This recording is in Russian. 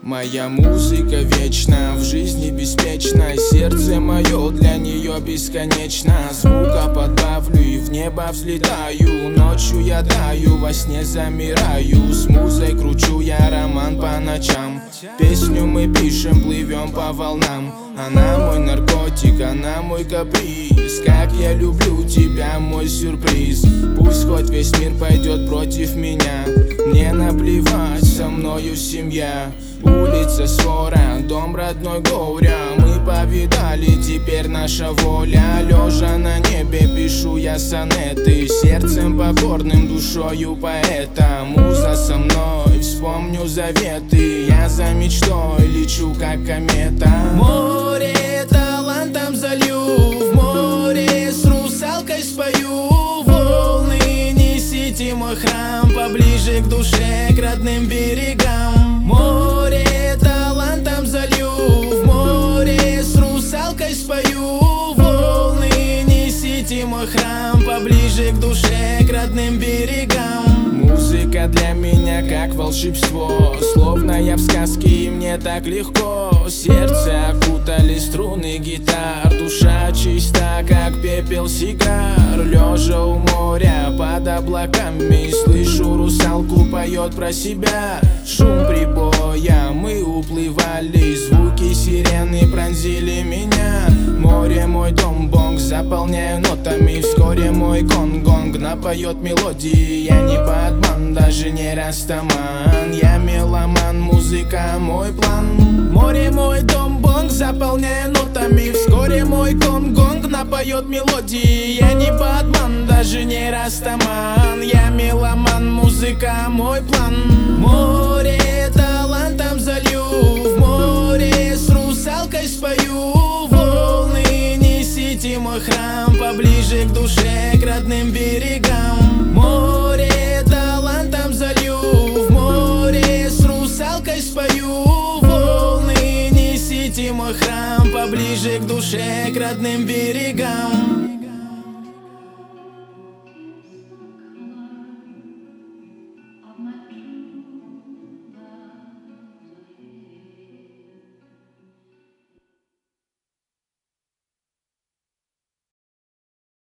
Моя музыка вечна, в жизни беспечна. Сердце мое для нее бесконечно. Звука подбавлю и в небо взлетаю. Ночью я таю, во сне замираю. С музой кручу я роман по ночам. Песню мы пишем, плывем по волнам. Она мой наркотик, она мой каприз. Как я люблю тебя, мой сюрприз. Пусть хоть весь мир пойдет против меня, мне наплевать, со мною семья. Улица, свора, дом родной горя. Мы повидали, теперь наша воля. Лежа на небе пишу я сонеты. Сердцем покорным, душою поэта. Муза со мной, вспомню заветы. Я за мечтой лечу, как комета. Море талантом залью, в море с русалкой спою. Волны, несите мой храм поближе к душе, к родным берегам. Море талантом залью, в море с русалкой спою. Волны, несите мой храм поближе к душе, к родным берегам. Музыка для меня как волшебство, словно я в сказке, и мне так легко. Сердце окутали струны гитар, душа чиста, как пепел сигар. Лежа у моря под облаками, слышу, русалку поет про себя. Шум прибоя, мы уплывали, звуки сирены пронзили меня. Море мой дом, бонг, заполняю нотами. Вскоре мой гонг напоет мелодии. Я не Батман, даже не Растаман. Я меломан, музыка мой план. Море мой дом, бонг, заполняя нотами. Вскоре мой гонг напоет мелодии. Я не Батман, даже не Растаман. Я меломан, музыка мой план. Море талантом залью, в море с русалкой спою. Волны, несите мой храм поближе к душе, к родным берегам. Море талантом залью, в море с русалкой спою. Волны, несите мой храм поближе к душе, к родным берегам.